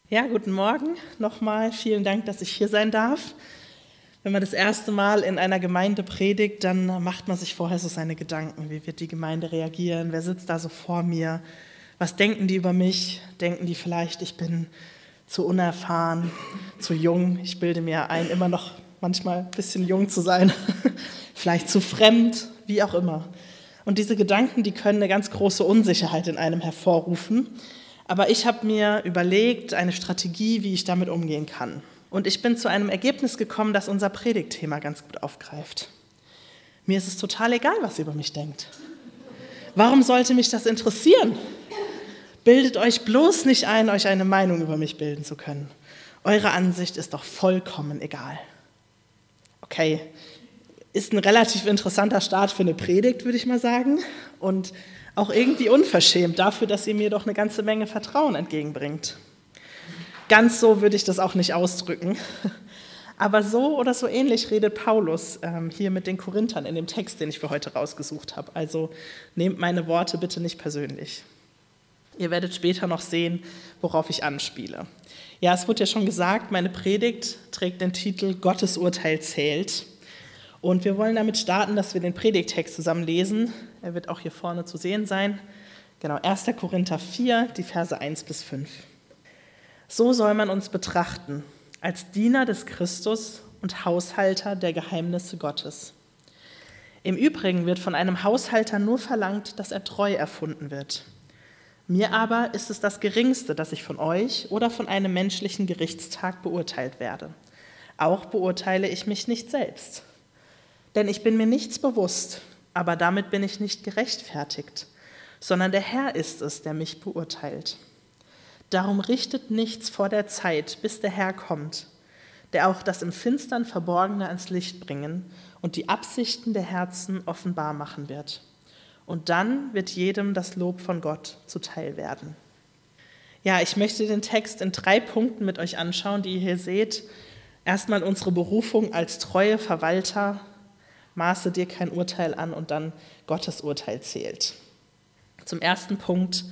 Ja, guten Morgen nochmal. Vielen Dank, dass ich hier sein darf. Wenn man das erste Mal in einer Gemeinde predigt, dann macht man sich vorher so seine Gedanken. Wie wird die Gemeinde reagieren? Wer sitzt da so vor mir? Was denken die über mich? Denken die vielleicht, ich bin zu unerfahren, zu jung? Ich bilde mir ein, immer noch manchmal ein bisschen jung zu sein. Vielleicht zu fremd, wie auch immer. Und diese Gedanken, die können eine ganz große Unsicherheit in einem hervorrufen. Aber ich habe mir überlegt, eine Strategie, wie ich damit umgehen kann. Und ich bin zu einem Ergebnis gekommen, das unser Predigtthema ganz gut aufgreift. Mir ist es total egal, was ihr über mich denkt. Warum sollte mich das interessieren? Bildet euch bloß nicht ein, euch eine Meinung über mich bilden zu können. Eure Ansicht ist doch vollkommen egal. Okay, ist ein relativ interessanter Start für eine Predigt, würde ich mal sagen. Und auch irgendwie unverschämt dafür, dass ihr mir doch eine ganze Menge Vertrauen entgegenbringt. Ganz so würde ich das auch nicht ausdrücken. Aber so oder so ähnlich redet Paulus hier mit den Korinthern in dem Text, den ich für heute rausgesucht habe. Also nehmt meine Worte bitte nicht persönlich. Ihr werdet später noch sehen, worauf ich anspiele. Ja, es wurde ja schon gesagt, meine Predigt trägt den Titel Gottes Urteil zählt. Und wir wollen damit starten, dass wir den Predigttext zusammen lesen. Er wird auch hier vorne zu sehen sein. Genau, 1. Korinther 4, die Verse 1 bis 5. So soll man uns betrachten, als Diener des Christus und Haushalter der Geheimnisse Gottes. Im Übrigen wird von einem Haushalter nur verlangt, dass er treu erfunden wird. Mir aber ist es das Geringste, dass ich von euch oder von einem menschlichen Gerichtstag beurteilt werde. Auch beurteile ich mich nicht selbst. Denn ich bin mir nichts bewusst, aber damit bin ich nicht gerechtfertigt, sondern der Herr ist es, der mich beurteilt. Darum richtet nichts vor der Zeit, bis der Herr kommt, der auch das im Finstern Verborgene ans Licht bringen und die Absichten der Herzen offenbar machen wird. Und dann wird jedem das Lob von Gott zuteil werden. Ja, ich möchte den Text in 3 Punkten mit euch anschauen, die ihr hier seht. Erstmal unsere Berufung als treue Verwalter, maße dir kein Urteil an und dann Gottes Urteil zählt. Zum ersten Punkt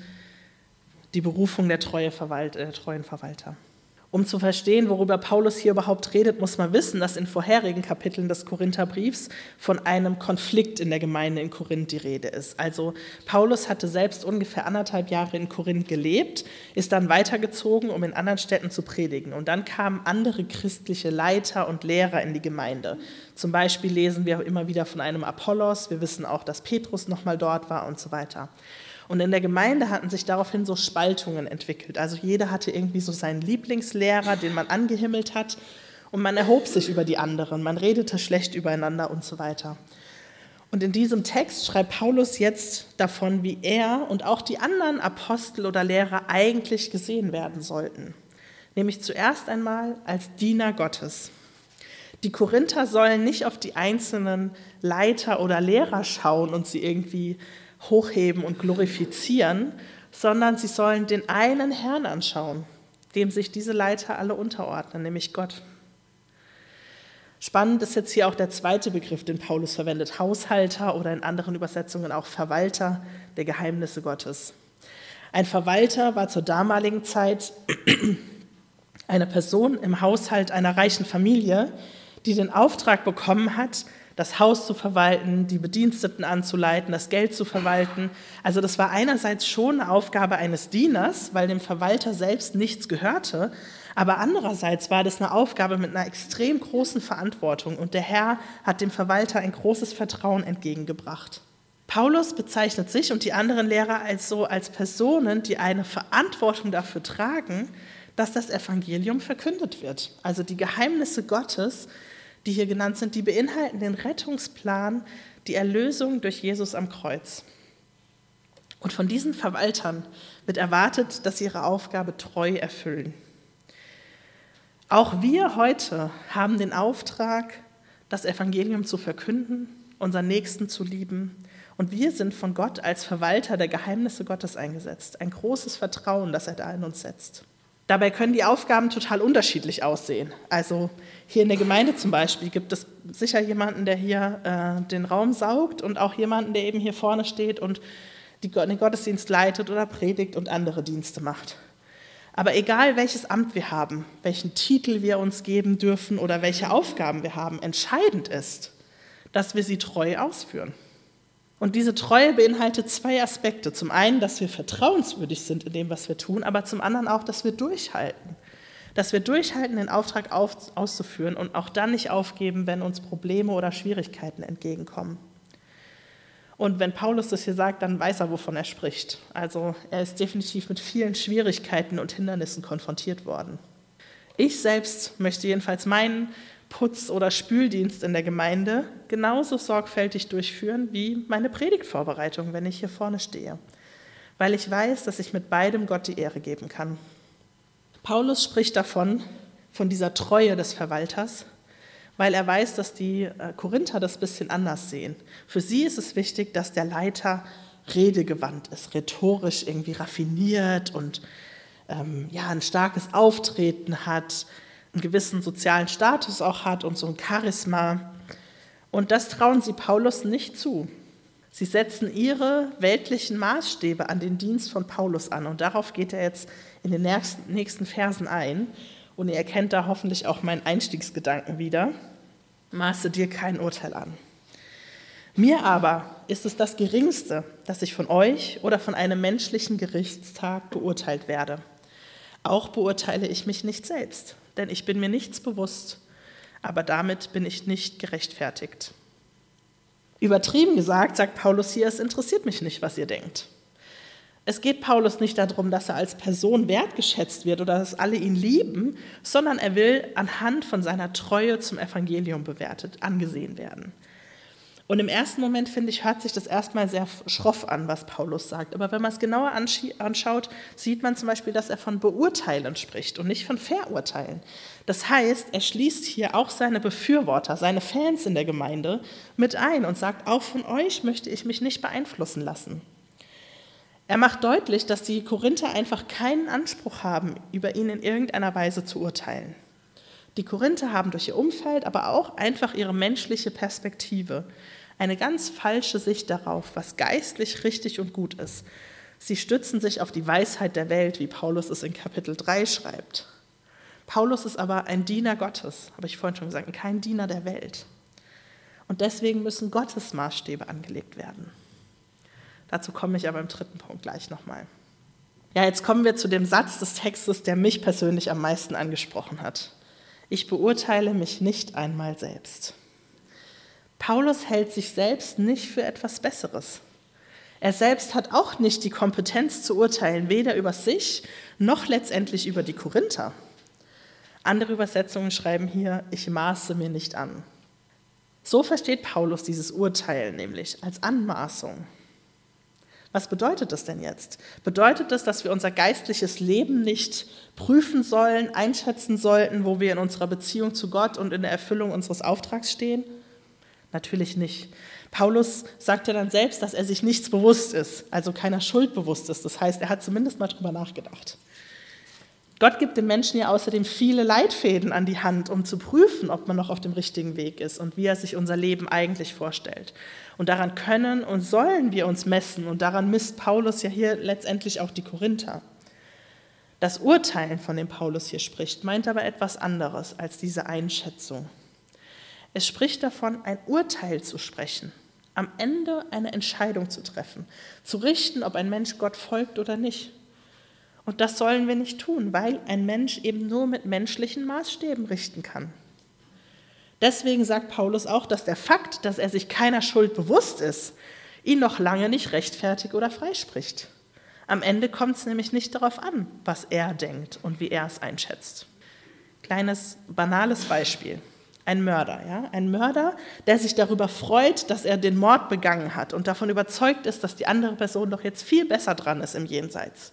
die Berufung der treuen Verwalter. Um zu verstehen, worüber Paulus hier überhaupt redet, muss man wissen, dass in vorherigen Kapiteln des Korintherbriefs von einem Konflikt in der Gemeinde in Korinth die Rede ist. Also Paulus hatte selbst ungefähr 1,5 Jahre in Korinth gelebt, ist dann weitergezogen, um in anderen Städten zu predigen. Und dann kamen andere christliche Leiter und Lehrer in die Gemeinde. Zum Beispiel lesen wir immer wieder von einem Apollos, wir wissen auch, dass Petrus nochmal dort war und so weiter. Und in der Gemeinde hatten sich daraufhin so Spaltungen entwickelt. Also jeder hatte irgendwie so seinen Lieblingslehrer, den man angehimmelt hat. Und man erhob sich über die anderen, man redete schlecht übereinander und so weiter. Und in diesem Text schreibt Paulus jetzt davon, wie er und auch die anderen Apostel oder Lehrer eigentlich gesehen werden sollten. Nämlich zuerst einmal als Diener Gottes. Die Korinther sollen nicht auf die einzelnen Leiter oder Lehrer schauen und sie irgendwie hochheben und glorifizieren, sondern sie sollen den einen Herrn anschauen, dem sich diese Leiter alle unterordnen, nämlich Gott. Spannend ist jetzt hier auch der zweite Begriff, den Paulus verwendet, Haushalter oder in anderen Übersetzungen auch Verwalter der Geheimnisse Gottes. Ein Verwalter war zur damaligen Zeit eine Person im Haushalt einer reichen Familie, die den Auftrag bekommen hat, das Haus zu verwalten, die Bediensteten anzuleiten, das Geld zu verwalten. Also das war einerseits schon eine Aufgabe eines Dieners, weil dem Verwalter selbst nichts gehörte, aber andererseits war das eine Aufgabe mit einer extrem großen Verantwortung und der Herr hat dem Verwalter ein großes Vertrauen entgegengebracht. Paulus bezeichnet sich und die anderen Lehrer als Personen, die eine Verantwortung dafür tragen, dass das Evangelium verkündet wird. Also die Geheimnisse Gottes, die hier genannt sind, die beinhalten den Rettungsplan, die Erlösung durch Jesus am Kreuz. Und von diesen Verwaltern wird erwartet, dass sie ihre Aufgabe treu erfüllen. Auch wir heute haben den Auftrag, das Evangelium zu verkünden, unseren Nächsten zu lieben. Und wir sind von Gott als Verwalter der Geheimnisse Gottes eingesetzt. Ein großes Vertrauen, das er da in uns setzt. Dabei können die Aufgaben total unterschiedlich aussehen. Also hier in der Gemeinde zum Beispiel gibt es sicher jemanden, der hier den Raum saugt und auch jemanden, der eben hier vorne steht und den Gottesdienst leitet oder predigt und andere Dienste macht. Aber egal, welches Amt wir haben, welchen Titel wir uns geben dürfen oder welche Aufgaben wir haben, entscheidend ist, dass wir sie treu ausführen. Und diese Treue beinhaltet zwei Aspekte. Zum einen, dass wir vertrauenswürdig sind in dem, was wir tun, aber zum anderen auch, dass wir durchhalten. Dass wir durchhalten, den Auftrag auszuführen und auch dann nicht aufgeben, wenn uns Probleme oder Schwierigkeiten entgegenkommen. Und wenn Paulus das hier sagt, dann weiß er, wovon er spricht. Also er ist definitiv mit vielen Schwierigkeiten und Hindernissen konfrontiert worden. Ich selbst möchte jedenfalls meinen Putz- oder Spüldienst in der Gemeinde genauso sorgfältig durchführen wie meine Predigtvorbereitung, wenn ich hier vorne stehe. Weil ich weiß, dass ich mit beidem Gott die Ehre geben kann. Paulus spricht davon, von dieser Treue des Verwalters, weil er weiß, dass die Korinther das ein bisschen anders sehen. Für sie ist es wichtig, dass der Leiter redegewandt ist, rhetorisch irgendwie raffiniert und ein starkes Auftreten hat, einen gewissen sozialen Status auch hat und so ein Charisma. Und das trauen sie Paulus nicht zu. Sie setzen ihre weltlichen Maßstäbe an den Dienst von Paulus an. Und darauf geht er jetzt in den nächsten Versen ein. Und ihr erkennt da hoffentlich auch meinen Einstiegsgedanken wieder. Maße dir kein Urteil an. Mir aber ist es das Geringste, dass ich von euch oder von einem menschlichen Gerichtstag beurteilt werde. Auch beurteile ich mich nicht selbst, denn ich bin mir nichts bewusst, aber damit bin ich nicht gerechtfertigt. Übertrieben gesagt, sagt Paulus hier, es interessiert mich nicht, was ihr denkt. Es geht Paulus nicht darum, dass er als Person wertgeschätzt wird oder dass alle ihn lieben, sondern er will anhand von seiner Treue zum Evangelium angesehen werden. Und im ersten Moment, finde ich, hört sich das erstmal sehr schroff an, was Paulus sagt. Aber wenn man es genauer anschaut, sieht man zum Beispiel, dass er von Beurteilen spricht und nicht von Verurteilen. Das heißt, er schließt hier auch seine Befürworter, seine Fans in der Gemeinde mit ein und sagt, auch von euch möchte ich mich nicht beeinflussen lassen. Er macht deutlich, dass die Korinther einfach keinen Anspruch haben, über ihn in irgendeiner Weise zu urteilen. Die Korinther haben durch ihr Umfeld, aber auch einfach ihre menschliche Perspektive eine ganz falsche Sicht darauf, was geistlich richtig und gut ist. Sie stützen sich auf die Weisheit der Welt, wie Paulus es in Kapitel 3 schreibt. Paulus ist aber ein Diener Gottes, habe ich vorhin schon gesagt, kein Diener der Welt. Und deswegen müssen Gottes Maßstäbe angelegt werden. Dazu komme ich aber im dritten Punkt gleich nochmal. Ja, jetzt kommen wir zu dem Satz des Textes, der mich persönlich am meisten angesprochen hat. Ich beurteile mich nicht einmal selbst. Paulus hält sich selbst nicht für etwas Besseres. Er selbst hat auch nicht die Kompetenz zu urteilen, weder über sich noch letztendlich über die Korinther. Andere Übersetzungen schreiben hier, ich maße mir nicht an. So versteht Paulus dieses Urteilen nämlich als Anmaßung. Was bedeutet das denn jetzt? Bedeutet das, dass wir unser geistliches Leben nicht prüfen sollen, einschätzen sollten, wo wir in unserer Beziehung zu Gott und in der Erfüllung unseres Auftrags stehen? Natürlich nicht. Paulus sagt ja dann selbst, dass er sich nichts bewusst ist, also keiner Schuld bewusst ist. Das heißt, er hat zumindest mal drüber nachgedacht. Gott gibt dem Menschen ja außerdem viele Leitfäden an die Hand, um zu prüfen, ob man noch auf dem richtigen Weg ist und wie er sich unser Leben eigentlich vorstellt. Und daran können und sollen wir uns messen. Und daran misst Paulus ja hier letztendlich auch die Korinther. Das Urteilen, von dem Paulus hier spricht, meint aber etwas anderes als diese Einschätzung. Es spricht davon, ein Urteil zu sprechen, am Ende eine Entscheidung zu treffen, zu richten, ob ein Mensch Gott folgt oder nicht. Und das sollen wir nicht tun, weil ein Mensch eben nur mit menschlichen Maßstäben richten kann. Deswegen sagt Paulus auch, dass der Fakt, dass er sich keiner Schuld bewusst ist, ihn noch lange nicht rechtfertigt oder freispricht. Am Ende kommt es nämlich nicht darauf an, was er denkt und wie er es einschätzt. Kleines, banales Beispiel. Ein Mörder, ja? Ein Mörder, der sich darüber freut, dass er den Mord begangen hat und davon überzeugt ist, dass die andere Person doch jetzt viel besser dran ist im Jenseits.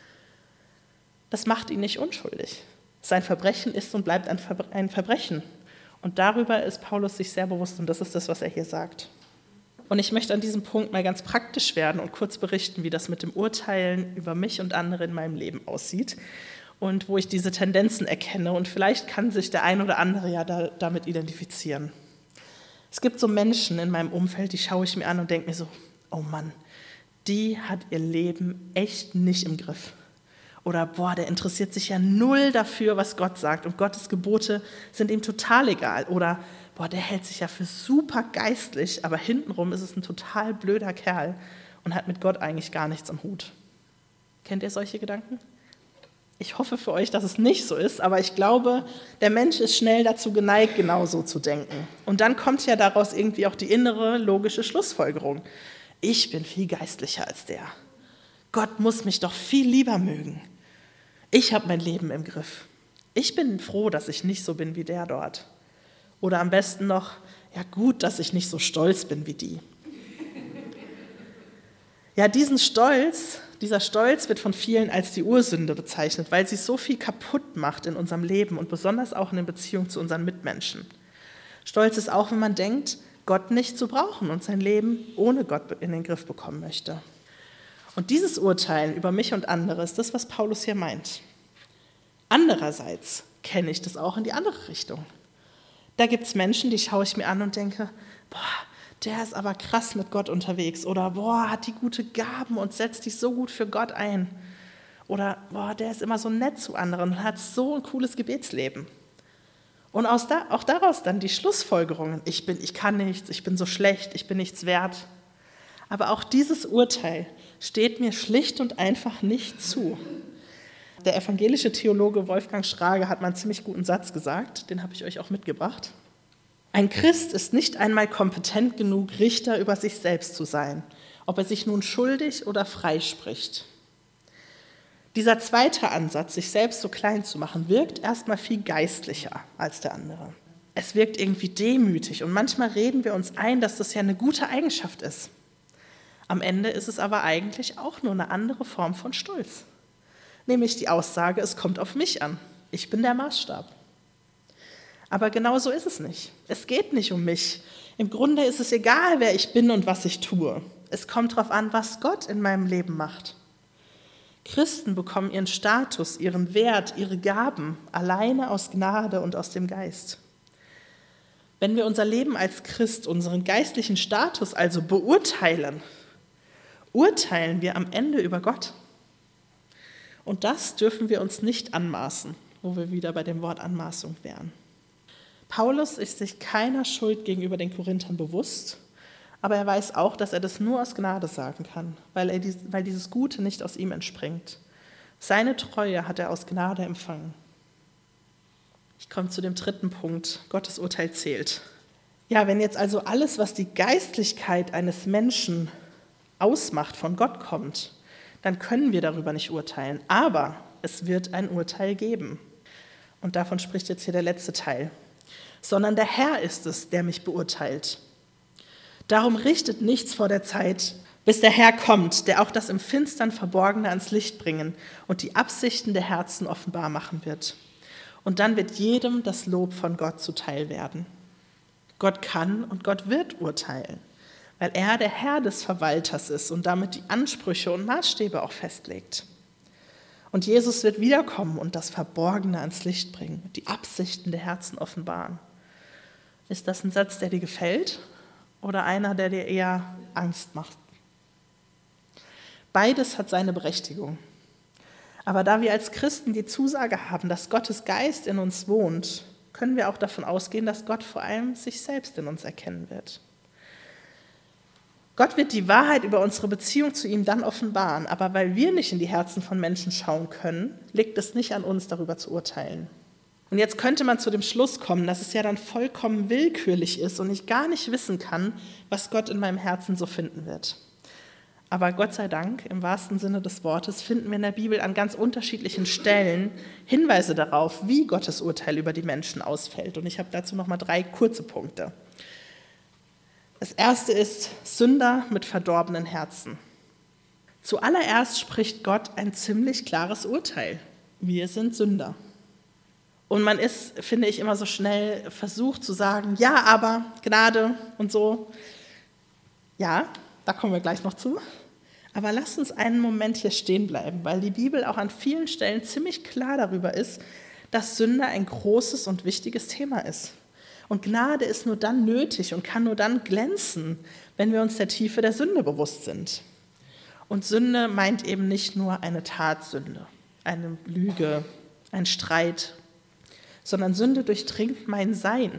Das macht ihn nicht unschuldig. Sein Verbrechen ist und bleibt ein Verbrechen. Und darüber ist Paulus sich sehr bewusst und das ist das, was er hier sagt. Und ich möchte an diesem Punkt mal ganz praktisch werden und kurz berichten, wie das mit dem Urteilen über mich und andere in meinem Leben aussieht und wo ich diese Tendenzen erkenne. Und vielleicht kann sich der ein oder andere ja damit identifizieren. Es gibt so Menschen in meinem Umfeld, die schaue ich mir an und denke mir so, oh Mann, die hat ihr Leben echt nicht im Griff. Oder der interessiert sich ja null dafür, was Gott sagt und Gottes Gebote sind ihm total egal. Oder der hält sich ja für super geistlich, aber hintenrum ist es ein total blöder Kerl und hat mit Gott eigentlich gar nichts am Hut. Kennt ihr solche Gedanken? Ich hoffe für euch, dass es nicht so ist, aber ich glaube, der Mensch ist schnell dazu geneigt, genau so zu denken. Und dann kommt ja daraus irgendwie auch die innere, logische Schlussfolgerung. Ich bin viel geistlicher als der. Gott muss mich doch viel lieber mögen. Ich habe mein Leben im Griff. Ich bin froh, dass ich nicht so bin wie der dort. Oder am besten noch, ja gut, dass ich nicht so stolz bin wie die. Ja, dieser Stolz wird von vielen als die Ursünde bezeichnet, weil sie so viel kaputt macht in unserem Leben und besonders auch in der Beziehung zu unseren Mitmenschen. Stolz ist auch, wenn man denkt, Gott nicht zu brauchen und sein Leben ohne Gott in den Griff bekommen möchte. Und dieses Urteilen über mich und andere ist das, was Paulus hier meint. Andererseits kenne ich das auch in die andere Richtung. Da gibt es Menschen, die schaue ich mir an und denke, der ist aber krass mit Gott unterwegs. Oder hat die gute Gaben und setzt sich so gut für Gott ein. Oder der ist immer so nett zu anderen und hat so ein cooles Gebetsleben. Und auch daraus dann die Schlussfolgerungen, ich kann nichts, ich bin so schlecht, ich bin nichts wert. Aber auch dieses Urteil steht mir schlicht und einfach nicht zu. Der evangelische Theologe Wolfgang Schrage hat mal einen ziemlich guten Satz gesagt, den habe ich euch auch mitgebracht. Ein Christ ist nicht einmal kompetent genug, Richter über sich selbst zu sein, ob er sich nun schuldig oder frei spricht. Dieser zweite Ansatz, sich selbst so klein zu machen, wirkt erstmal viel geistlicher als der andere. Es wirkt irgendwie demütig und manchmal reden wir uns ein, dass das ja eine gute Eigenschaft ist. Am Ende ist es aber eigentlich auch nur eine andere Form von Stolz. Nämlich die Aussage, es kommt auf mich an. Ich bin der Maßstab. Aber genau so ist es nicht. Es geht nicht um mich. Im Grunde ist es egal, wer ich bin und was ich tue. Es kommt darauf an, was Gott in meinem Leben macht. Christen bekommen ihren Status, ihren Wert, ihre Gaben alleine aus Gnade und aus dem Geist. Wenn wir unser Leben als Christ, unseren geistlichen Status also beurteilen, urteilen wir am Ende über Gott. Und das dürfen wir uns nicht anmaßen, wo wir wieder bei dem Wort Anmaßung wären. Paulus ist sich keiner Schuld gegenüber den Korinthern bewusst, aber er weiß auch, dass er das nur aus Gnade sagen kann, weil dieses Gute nicht aus ihm entspringt. Seine Treue hat er aus Gnade empfangen. Ich komme zu dem dritten Punkt, Gottes Urteil zählt. Ja, wenn jetzt also alles, was die Geistlichkeit eines Menschen ausmacht, von Gott kommt, dann können wir darüber nicht urteilen, aber es wird ein Urteil geben. Und davon spricht jetzt hier der letzte Teil. Sondern der Herr ist es, der mich beurteilt. Darum richtet nichts vor der Zeit, bis der Herr kommt, der auch das im Finstern Verborgene ans Licht bringen und die Absichten der Herzen offenbar machen wird. Und dann wird jedem das Lob von Gott zuteil werden. Gott kann und Gott wird urteilen, weil er der Herr des Verwalters ist und damit die Ansprüche und Maßstäbe auch festlegt. Und Jesus wird wiederkommen und das Verborgene ans Licht bringen, die Absichten der Herzen offenbaren. Ist das ein Satz, der dir gefällt oder einer, der dir eher Angst macht? Beides hat seine Berechtigung. Aber da wir als Christen die Zusage haben, dass Gottes Geist in uns wohnt, können wir auch davon ausgehen, dass Gott vor allem sich selbst in uns erkennen wird. Gott wird die Wahrheit über unsere Beziehung zu ihm dann offenbaren, aber weil wir nicht in die Herzen von Menschen schauen können, liegt es nicht an uns, darüber zu urteilen. Und jetzt könnte man zu dem Schluss kommen, dass es ja dann vollkommen willkürlich ist und ich gar nicht wissen kann, was Gott in meinem Herzen so finden wird. Aber Gott sei Dank, im wahrsten Sinne des Wortes, finden wir in der Bibel an ganz unterschiedlichen Stellen Hinweise darauf, wie Gottes Urteil über die Menschen ausfällt. Und ich habe dazu nochmal 3 kurze Punkte. Das erste ist Sünder mit verdorbenen Herzen. Zuallererst spricht Gott ein ziemlich klares Urteil. Wir sind Sünder. Und man ist, finde ich, immer so schnell versucht zu sagen, ja, aber Gnade und so. Ja, da kommen wir gleich noch zu. Aber lasst uns einen Moment hier stehen bleiben, weil die Bibel auch an vielen Stellen ziemlich klar darüber ist, dass Sünde ein großes und wichtiges Thema ist. Und Gnade ist nur dann nötig und kann nur dann glänzen, wenn wir uns der Tiefe der Sünde bewusst sind. Und Sünde meint eben nicht nur eine Tatsünde. eine Lüge, ein Streit, sondern Sünde durchdringt mein Sein.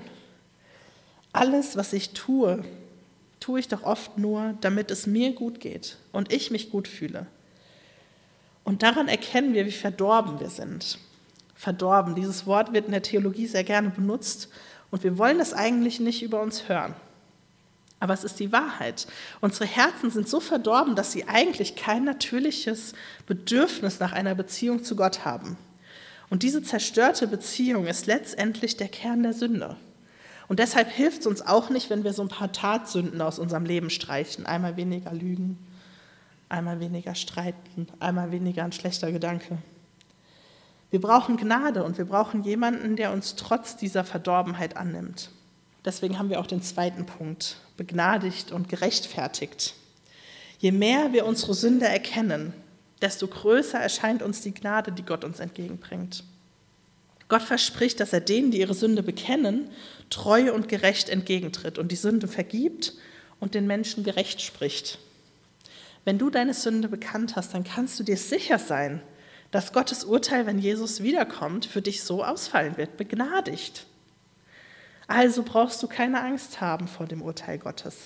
Alles, was ich tue, tue ich doch oft nur, damit es mir gut geht und ich mich gut fühle. Und daran erkennen wir, wie verdorben wir sind. Verdorben, dieses Wort wird in der Theologie sehr gerne benutzt und wir wollen das eigentlich nicht über uns hören. Aber es ist die Wahrheit. Unsere Herzen sind so verdorben, dass sie eigentlich kein natürliches Bedürfnis nach einer Beziehung zu Gott haben. Und diese zerstörte Beziehung ist letztendlich der Kern der Sünde. Und deshalb hilft es uns auch nicht, wenn wir so ein paar Tatsünden aus unserem Leben streichen. Einmal weniger lügen, einmal weniger streiten, einmal weniger ein schlechter Gedanke. Wir brauchen Gnade und wir brauchen jemanden, der uns trotz dieser Verdorbenheit annimmt. Deswegen haben wir auch den zweiten Punkt, begnadigt und gerechtfertigt. Je mehr wir unsere Sünde erkennen, desto größer erscheint uns die Gnade, die Gott uns entgegenbringt. Gott verspricht, dass er denen, die ihre Sünde bekennen, treu und gerecht entgegentritt und die Sünde vergibt und den Menschen gerecht spricht. Wenn du deine Sünde bekannt hast, dann kannst du dir sicher sein, dass Gottes Urteil, wenn Jesus wiederkommt, für dich so ausfallen wird, begnadigt. Also brauchst du keine Angst haben vor dem Urteil Gottes.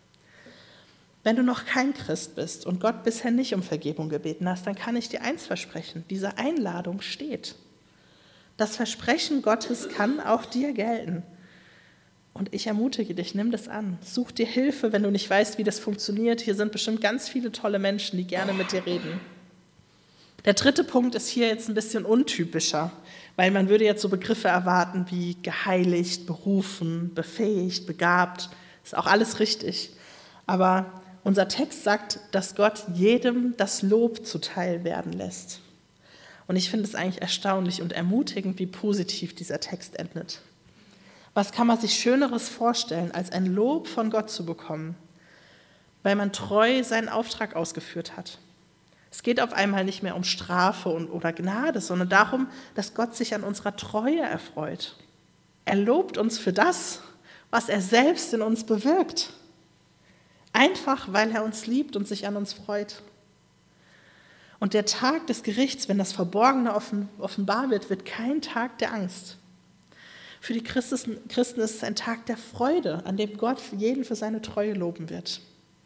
Wenn du noch kein Christ bist und Gott bisher nicht um Vergebung gebeten hast, dann kann ich dir eins versprechen, diese Einladung steht. Das Versprechen Gottes kann auch dir gelten. Und ich ermutige dich, nimm das an. Such dir Hilfe, wenn du nicht weißt, wie das funktioniert. Hier sind bestimmt ganz viele tolle Menschen, die gerne mit dir reden. Der dritte Punkt ist hier jetzt ein bisschen untypischer, weil man würde jetzt so Begriffe erwarten wie geheiligt, berufen, befähigt, begabt. Ist auch alles richtig. Aber unser Text sagt, dass Gott jedem das Lob zuteil werden lässt. Und ich finde es eigentlich erstaunlich und ermutigend, wie positiv dieser Text endet. Was kann man sich Schöneres vorstellen, als ein Lob von Gott zu bekommen, weil man treu seinen Auftrag ausgeführt hat? Es geht auf einmal nicht mehr um Strafe oder Gnade, sondern darum, dass Gott sich an unserer Treue erfreut. Er lobt uns für das, was er selbst in uns bewirkt. Einfach, weil er uns liebt und sich an uns freut. Und der Tag des Gerichts, wenn das Verborgene offenbar wird, wird kein Tag der Angst. Für die Christen ist es ein Tag der Freude, an dem Gott jeden für seine Treue loben wird.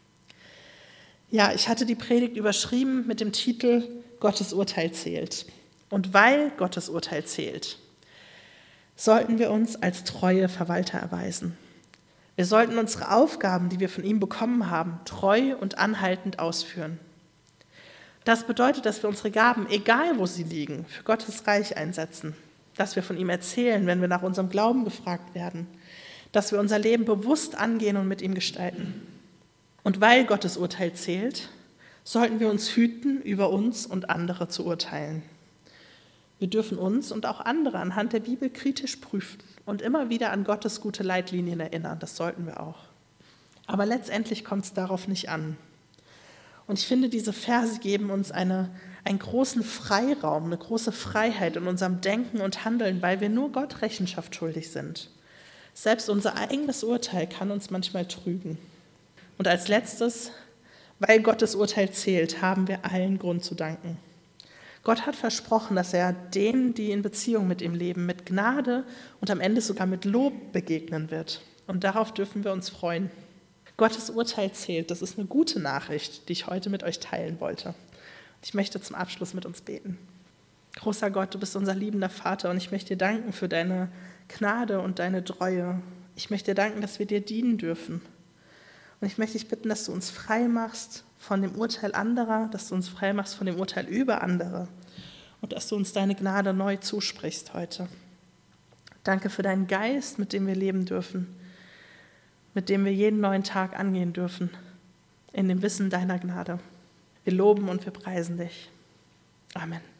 Ja, ich hatte die Predigt überschrieben mit dem Titel Gottes Urteil zählt. Und weil Gottes Urteil zählt, sollten wir uns als treue Verwalter erweisen. Wir sollten unsere Aufgaben, die wir von ihm bekommen haben, treu und anhaltend ausführen. Das bedeutet, dass wir unsere Gaben, egal wo sie liegen, für Gottes Reich einsetzen. Dass wir von ihm erzählen, wenn wir nach unserem Glauben gefragt werden. Dass wir unser Leben bewusst angehen und mit ihm gestalten. Und weil Gottes Urteil zählt, sollten wir uns hüten, über uns und andere zu urteilen. Wir dürfen uns und auch andere anhand der Bibel kritisch prüfen und immer wieder an Gottes gute Leitlinien erinnern. Das sollten wir auch. Aber letztendlich kommt es darauf nicht an. Und ich finde, diese Verse geben uns einen großen Freiraum, eine große Freiheit in unserem Denken und Handeln, weil wir nur Gott Rechenschaft schuldig sind. Selbst unser eigenes Urteil kann uns manchmal trügen. Und als letztes, weil Gottes Urteil zählt, haben wir allen Grund zu danken. Gott hat versprochen, dass er denen, die in Beziehung mit ihm leben, mit Gnade und am Ende sogar mit Lob begegnen wird. Und darauf dürfen wir uns freuen. Gottes Urteil zählt. Das ist eine gute Nachricht, die ich heute mit euch teilen wollte. Ich möchte zum Abschluss mit uns beten. Großer Gott, du bist unser liebender Vater und ich möchte dir danken für deine Gnade und deine Treue. Ich möchte dir danken, dass wir dir dienen dürfen. Und ich möchte dich bitten, dass du uns frei machst von dem Urteil anderer, dass du uns frei machst von dem Urteil über andere und dass du uns deine Gnade neu zusprichst heute. Danke für deinen Geist, mit dem wir leben dürfen, mit dem wir jeden neuen Tag angehen dürfen, in dem Wissen deiner Gnade. Wir loben und wir preisen dich. Amen.